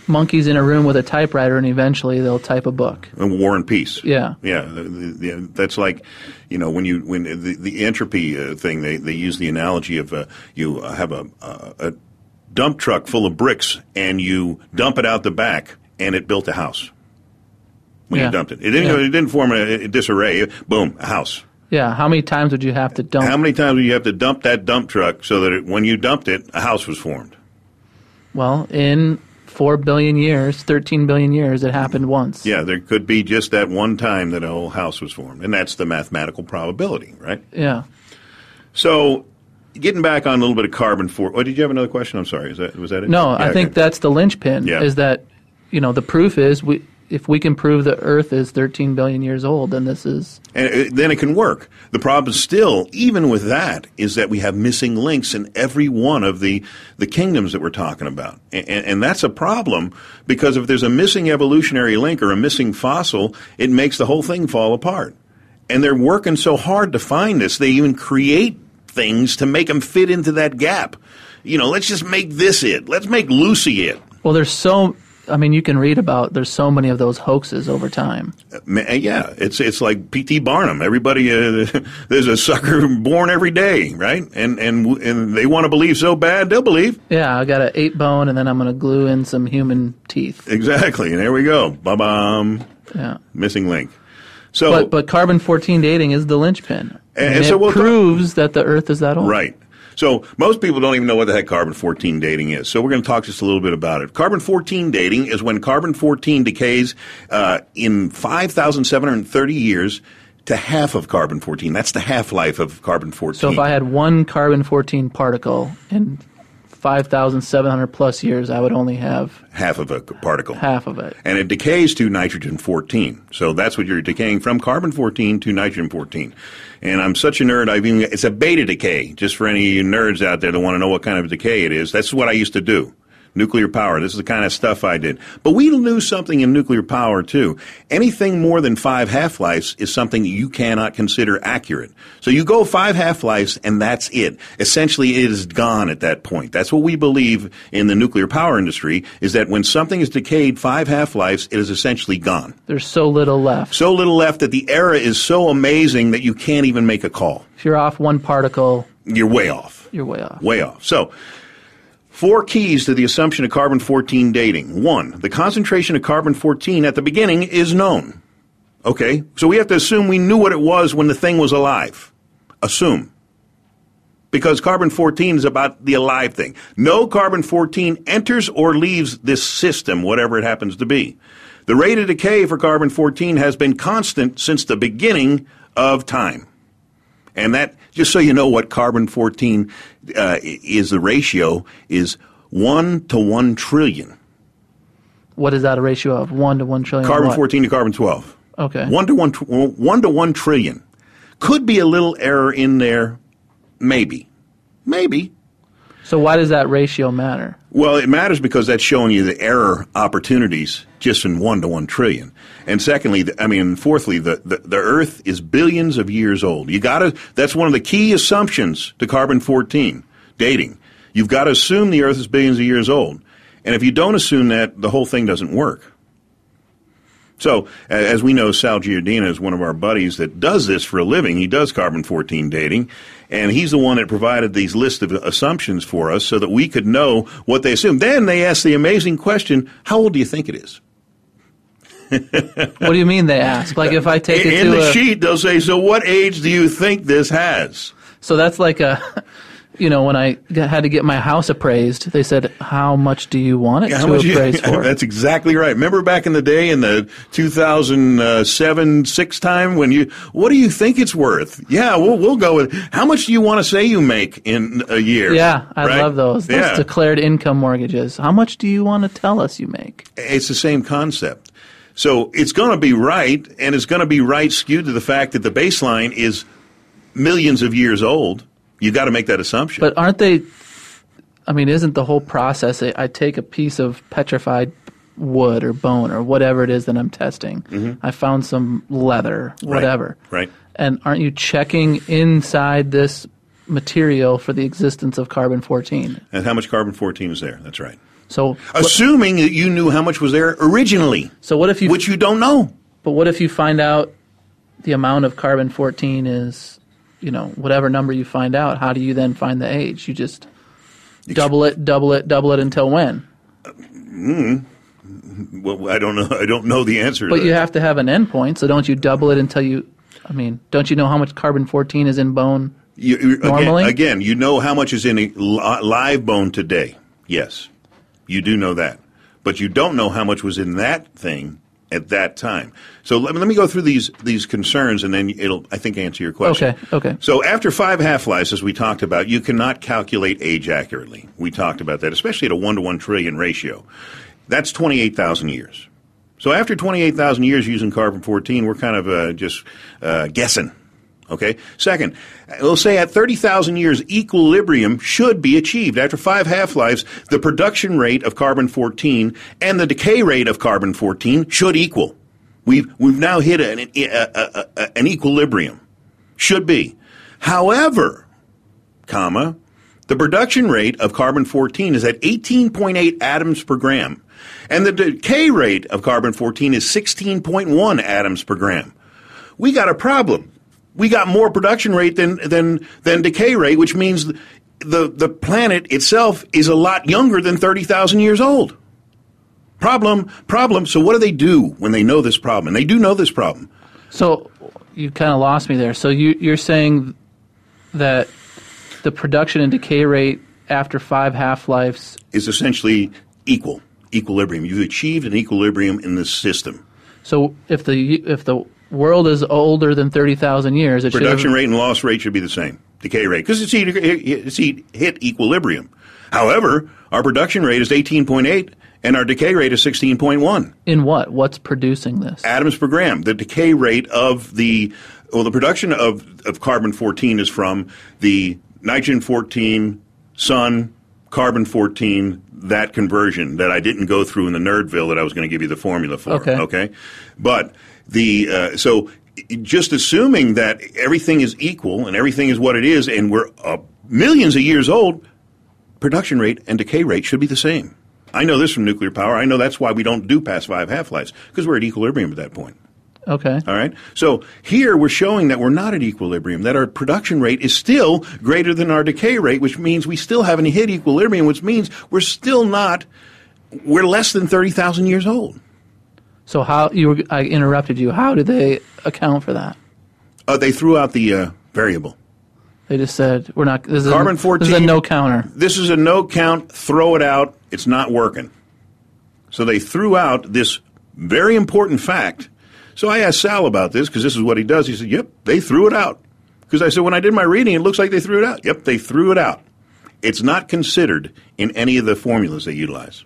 monkeys in a room with a typewriter, and eventually they'll type a book. War and Peace. Yeah, yeah. The, the, the, that's like, you know, when you when the, the entropy uh, thing. They they use the analogy of uh, you have a, a a dump truck full of bricks, and you dump it out the back, and it built a house. When yeah. you dumped it, it didn't. Yeah. It didn't form a, a disarray. Boom, a house. Yeah. How many times would you have to dump? How many times would you have to dump that dump truck so that it, when you dumped it, a house was formed? Well, in four billion years, thirteen billion years, it happened once. Yeah, there could be just that one time that a whole house was formed, and that's the mathematical probability, right? Yeah. So, getting back on a little bit of carbon for. Oh, did you have another question? I'm sorry. Is that was that it? No, yeah, I think okay. that's the linchpin. Yeah. Is that, you know, the proof is we. If we can prove the Earth is thirteen billion years old, then this is... And it, then it can work. The problem still, even with that, is that we have missing links in every one of the, the kingdoms that we're talking about. And, and that's a problem because if there's a missing evolutionary link or a missing fossil, it makes the whole thing fall apart. And they're working so hard to find this, they even create things to make them fit into that gap. You know, let's just make this it. Let's make Lucy it. Well, there's so... I mean, you can read about, there's so many of those hoaxes over time. Yeah, it's it's like P T Barnum. Everybody, uh, there's a sucker born every day, right? And and and they want to believe so bad, they'll believe. Yeah, I got an eight bone, and then I'm going to glue in some human teeth. Exactly, and there we go. Ba-bam. Yeah. Missing link. So, but, but carbon fourteen dating is the linchpin. And, and, and it so we'll proves talk- that the Earth is that old. Right. So most people don't even know what the heck carbon fourteen dating is. So we're going to talk just a little bit about it. Carbon fourteen dating is when carbon fourteen decays uh, in five thousand seven hundred thirty years to half of carbon fourteen. That's the half-life of carbon fourteen. So if I had one carbon fourteen particle in five thousand seven hundred plus years, I would only have half of a particle. Half of it. And it decays to nitrogen fourteen. So that's what you're decaying from, carbon fourteen to nitrogen fourteen. And I'm such a nerd, I've even, it's a beta decay, just for any nerds out there that want to know what kind of decay it is. That's what I used to do. Nuclear power. This is the kind of stuff I did. But we knew something in nuclear power, too. Anything more than five half-lives is something that you cannot consider accurate. So you go five half-lives, and that's it. Essentially, it is gone at that point. That's what we believe in the nuclear power industry, is that when something is decayed five half-lives, it is essentially gone. There's so little left. So little left that the error is so amazing that you can't even make a call. If you're off one particle... You're way off. You're way off. Way off. So... Four keys to the assumption of carbon fourteen dating. One, the concentration of carbon fourteen at the beginning is known. Okay, so we have to assume we knew what it was when the thing was alive. Assume. Because carbon fourteen is about the alive thing. No carbon fourteen enters or leaves this system, whatever it happens to be. The rate of decay for carbon fourteen has been constant since the beginning of time. And that, just so you know what carbon fourteen uh, is, the ratio is one to one trillion. What is that a ratio of? One to one trillion? Carbon what? fourteen to carbon twelve. Okay. One to one, one to one trillion. Could be a little error in there, maybe. Maybe. So why does that ratio matter? Well, it matters because that's showing you the error opportunities just in one to one trillion. And secondly, I mean, fourthly, the, the, the Earth is billions of years old. You gotta, that's one of the key assumptions to carbon fourteen dating. You've got to assume the Earth is billions of years old. And if you don't assume that, the whole thing doesn't work. So, as we know, Sal Giordina is one of our buddies that does this for a living. He does carbon fourteen dating, and he's the one that provided these list of assumptions for us so that we could know what they assume. Then they ask the amazing question, how old do you think it is? What do you mean they ask? Like if I take it in to the a, sheet, they'll say, so what age do you think this has? So that's like a... You know, when I had to get my house appraised, they said, how much do you want it yeah, to appraise you, for? That's exactly right. Remember back in the day in the two thousand seven six time when you, what do you think it's worth? Yeah, we'll, we'll go with, how much do you want to say you make in a year? Yeah, I right? love those. Those yeah. declared income mortgages. How much do you want to tell us you make? It's the same concept. So it's going to be right, and it's going to be right skewed to the fact that the baseline is millions of years old. You got to make that assumption. But aren't they, I mean, isn't the whole process, I, I take a piece of petrified wood or bone or whatever it is that I'm testing. Mm-hmm. I found some leather, whatever. Right, right. And aren't you checking inside this material for the existence of carbon fourteen? And how much carbon fourteen is there? That's right. So, assuming that you knew how much was there originally. So what if you, which you don't know. But what if you find out the amount of carbon fourteen is, you know, whatever number you find out? How do you then find the age? You just double it, double it, double it until when? Mm. Well, I don't know. I don't know the answer. But to that. you have to have an endpoint. So don't you double it until you? I mean, don't you know how much carbon fourteen is in bone you, you, normally? Again, again, you know how much is in a live bone today. Yes, you do know that. But you don't know how much was in that thing at that time. So let me, let me go through these these concerns, and then it'll, I think, answer your question. Okay, okay. So after five half-lives, as we talked about, you cannot calculate age accurately. We talked about that, especially at a one to one trillion ratio. That's twenty-eight thousand years. So after twenty-eight thousand years using carbon fourteen, we're kind of uh, just uh, guessing. Okay. Second, we'll say at thirty thousand years, equilibrium should be achieved. After five half-lives, the production rate of carbon fourteen and the decay rate of carbon fourteen should equal. We've we've now hit an, a, a, a, an equilibrium. Should be. However, comma, the production rate of carbon fourteen is at eighteen point eight atoms per gram, and the decay rate of carbon fourteen is sixteen point one atoms per gram. We got a problem. We got more production rate than than than decay rate, which means the the planet itself is a lot younger than thirty thousand years old. Problem, problem. So what do they do when they know this problem? And they do know this problem. So you kind of lost me there. So you, you're saying that the production and decay rate after five half-lives is essentially equal, equilibrium. You've achieved an equilibrium in this system. So if the if the world is older than thirty thousand years, it production should rate and loss rate should be the same. Decay rate, because it's, it's hit equilibrium. However, our production rate is eighteen point eight, and our decay rate is sixteen point one. In what? What's producing this? Atoms per gram. The decay rate of the well, the production of of carbon fourteen is from the nitrogen fourteen, sun, carbon fourteen. That conversion that I didn't go through in the Nerdville that I was going to give you the formula for. Okay. Okay, but the uh, so just assuming that everything is equal and everything is what it is, and we're uh, millions of years old, production rate and decay rate should be the same. I know this from nuclear power. I know that's why we don't do past five half-lives, because we're at equilibrium at that point. Okay. All right. So here we're showing that we're not at equilibrium, that our production rate is still greater than our decay rate, which means we still haven't hit equilibrium, which means we're still not, we're less than thirty thousand years old. So how, you were, I interrupted you, how did they account for that? Uh, they threw out the uh, variable. They just said, we're not, this is, Carbon fourteen, this is a no counter. This is a no count, throw it out, it's not working. So they threw out this very important fact. So I asked Sal about this, because this is what he does. He said, yep, they threw it out. Because I said, when I did my reading, it looks like they threw it out. Yep, they threw it out. It's not considered in any of the formulas they utilize.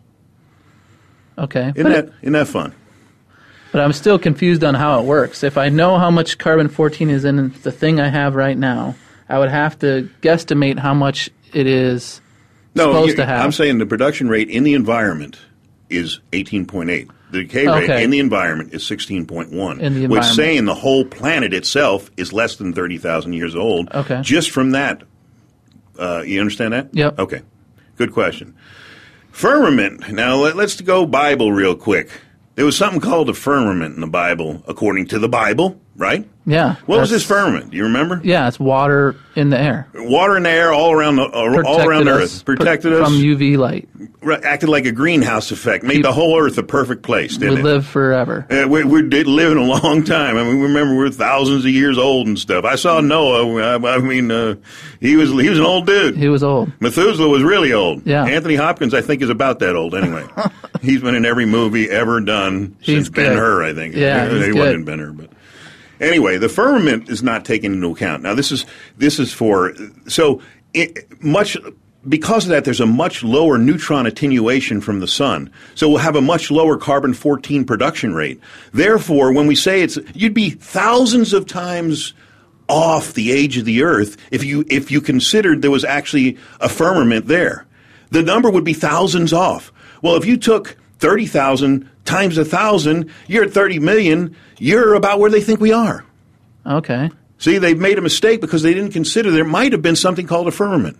Okay. Isn't, that, isn't that fun? But I'm still confused on how it works. If I know how much carbon fourteen is in the thing I have right now, I would have to guesstimate how much it is no, supposed to have. I'm saying the production rate in the environment is eighteen point eight. The decay rate okay. in the environment is sixteen point one, in the which environment. saying the whole planet itself is less than thirty thousand years old. Okay. Just from that. Uh, you understand that? Yep. Okay. Good question. Firmament. Now, let, let's go Bible real quick. There was something called a firmament in the Bible, according to the Bible, right? Yeah. What was this firmament? Do you remember? Yeah, it's water in the air. Water in the air all around the uh, all around us, Earth. Protected pr- us. from U V light. Right, acted like a greenhouse effect. Made the whole Earth a perfect place, didn't we it? We live forever. Uh, we, we did live in a long time. I mean, remember, we're thousands of years old and stuff. I saw Noah. I, I mean, uh, he was he was an old dude. He was old. Methuselah was really old. Yeah. Anthony Hopkins, I think, is about that old anyway. He's been in every movie ever done He's since good. Ben-Hur, I think. Yeah, he's he good. wasn't in Ben-Hur, but... Anyway, the firmament is not taken into account. Now, this is this is for so it, much because of that. There's a much lower neutron attenuation from the sun, so we'll have a much lower carbon fourteen production rate. Therefore, when we say it's, you'd be thousands of times off the age of the Earth if you if you considered there was actually a firmament there. The number would be thousands off. Well, if you took thirty thousand times a thousand, you're at thirty million. You're about where they think we are. Okay. See, they've made a mistake because they didn't consider there might have been something called a firmament.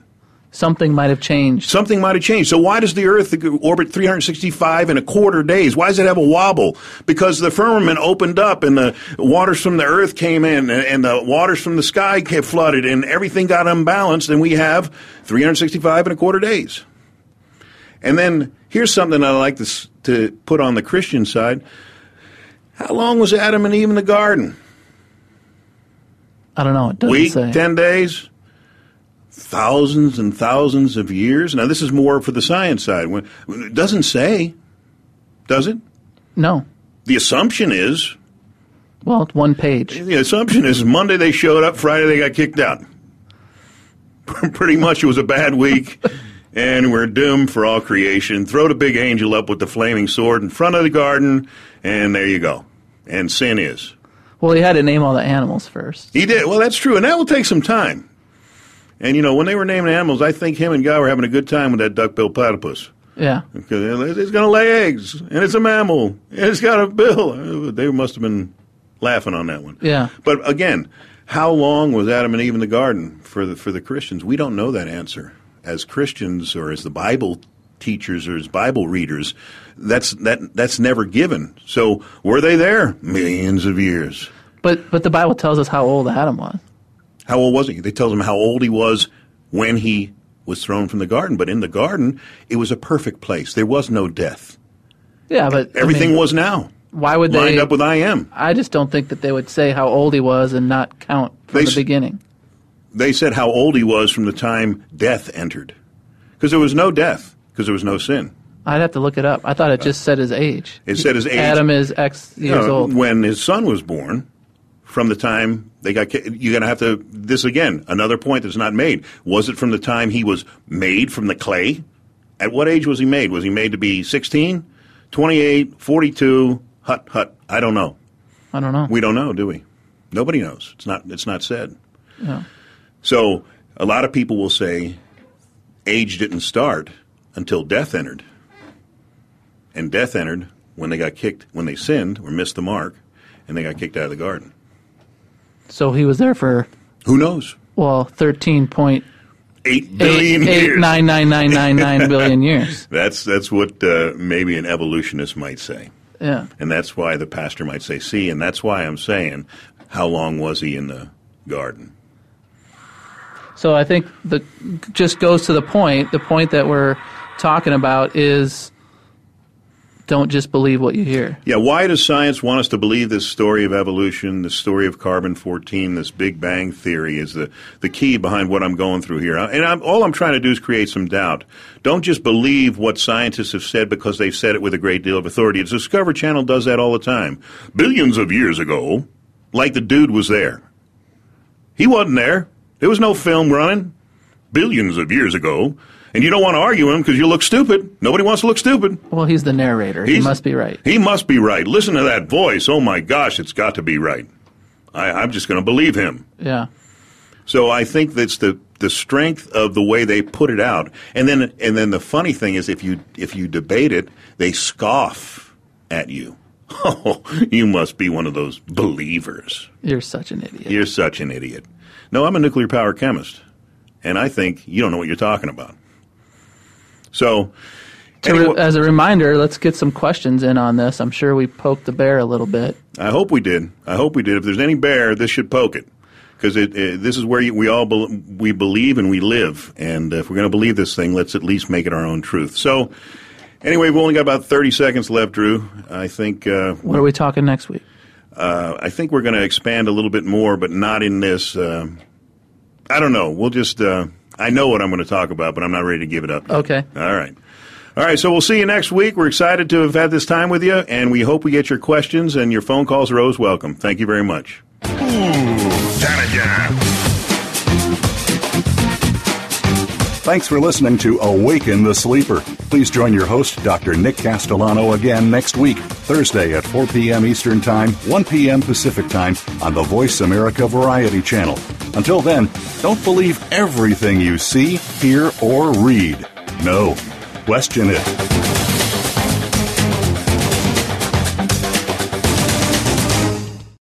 Something might have changed. Something might have changed. So why does the Earth orbit three hundred sixty-five and a quarter days? Why does it have a wobble? Because the firmament opened up and the waters from the Earth came in and the waters from the sky get flooded and everything got unbalanced and we have three hundred sixty-five and a quarter days. And then here's something I like to, to put on the Christian side. How long was Adam and Eve in the garden? I don't know. It doesn't Week, say. ten days? Thousands and thousands of years. Now, this is more for the science side. It doesn't say, does it? No. The assumption is... Well, it's one page. The assumption is Monday they showed up, Friday they got kicked out. Pretty much it was a bad week, and we're doomed for all creation. Throw the big angel up with the flaming sword in front of the garden, and there you go. And sin is. Well, he had to name all the animals first. He did. Well, that's true, and that will take some time. And, you know, when they were naming animals, I think him and God were having a good time with that duck-billed platypus. Yeah. Because it's going to lay eggs, and it's a mammal, and it's got a bill. They must have been laughing on that one. Yeah. But, again, how long was Adam and Eve in the garden for the for the Christians? We don't know that answer. As Christians or as the Bible teachers or as Bible readers, that's that that's never given. So were they there? Millions of years. But but the Bible tells us how old Adam was. How old was he? They tell him how old he was when he was thrown from the garden. But in the garden, it was a perfect place. There was no death. Yeah, but everything I mean, was now. Why would they lined up with I am? I just don't think that they would say how old he was and not count from They the s- beginning. They said how old he was from the time death entered, because there was no death, because there was no sin. I'd have to look it up. I thought it just said his age. It said his age. Adam is X years No, old. when his son was born. From the time they got, you're going to have to, this again, another point that's not made. Was it from the time he was made from the clay? At what age was he made? Was he made to be sixteen, twenty-eight, forty-two? Hut, hut. I don't know. I don't know. We don't know, do we? Nobody knows. It's not, it's not said. Yeah. So a lot of people will say age didn't start until death entered. And death entered when they got kicked, when they sinned or missed the mark, and they got kicked out of the garden. So he was there for, who knows? well, thirteen point eight billion eight, years. eight, nine, nine, nine, nine, nine billion years. That's that's what uh, maybe an evolutionist might say. Yeah. And that's why the pastor might say, see, and that's why I'm saying, how long was he in the garden? So I think the just goes to the point. The point that we're talking about is don't just believe what you hear. Yeah, why does science want us to believe this story of evolution, this story of carbon fourteen, this Big Bang theory is the, the key behind what I'm going through here. And I'm, all I'm trying to do is create some doubt. Don't just believe what scientists have said because they've said it with a great deal of authority. The Discovery Channel does that all the time. Billions of years ago, like the dude was there. He wasn't there. There was no film running. Billions of years ago. And you don't want to argue him because you look stupid. Nobody wants to look stupid. Well, he's the narrator. He He's- must be right. He must be right. Listen to that voice. Oh, my gosh, it's got to be right. I, I'm just going to believe him. Yeah. So I think that's the, the strength of the way they put it out. And then and then the funny thing is if you if you debate it, they scoff at you. Oh, you must be one of those believers. You're such an idiot. You're such an idiot. No, I'm a nuclear power chemist. And I think you don't know what you're talking about. So, To re- anyway, as a reminder, let's get some questions in on this. I'm sure we poked the bear a little bit. I hope we did. I hope we did. If there's any bear, this should poke it, because it, it, this is where you, we all be, we believe and we live. And if we're going to believe this thing, let's at least make it our own truth. So, anyway, we've only got about thirty seconds left, Drew. I think. Uh, What are we talking next week? Uh, I think we're going to expand a little bit more, but not in this. Uh, I don't know. We'll just. Uh, I know what I'm going to talk about, but I'm not ready to give it up yet. Okay. All right. All right, so we'll see you next week. We're excited to have had this time with you, and we hope we get your questions, and your phone calls are always welcome. Thank you very much. Ooh, Tanajan. Thanks for listening to Awaken the Sleeper. Please join your host, Doctor Nick Castellano, again next week, Thursday at four p.m. Eastern Time, one p.m. Pacific Time on the Voice America Variety Channel. Until then, don't believe everything you see, hear, or read. No. Question it.